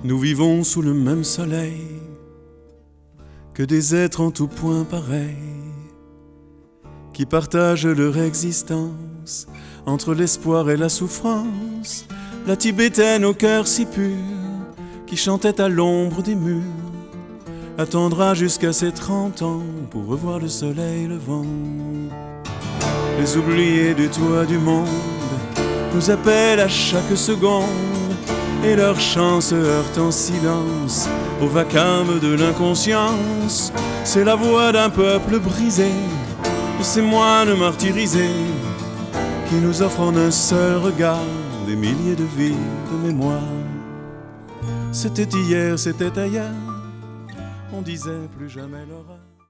Nous vivons sous le même soleil que des êtres en tout point pareils, qui partagent leur existence entre l'espoir et la souffrance. La tibétaine au cœur si pur, qui chantait à l'ombre des murs, attendra jusqu'à ses 30 ans pour revoir le soleil levant. Les oubliés du toit du monde nous appellent à chaque seconde, et leur chant se heurte en silence au vacarme de l'inconscience. C'est la voix d'un peuple brisé, de ces moines martyrisés, qui nous offrent en un seul regard des milliers de vies de mémoire. C'était hier, c'était ailleurs, on disait plus jamais l'orage.